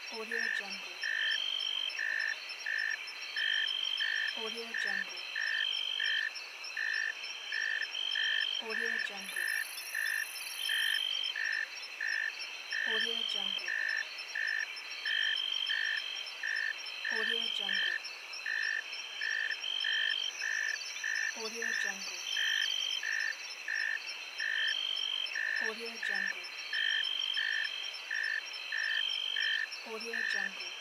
Audio Jungle. Audio Jungle. Audio Jungle. Audio Jungle. Audio Jungle. Audio Jungle. Audio Jungle. Audio Jungle.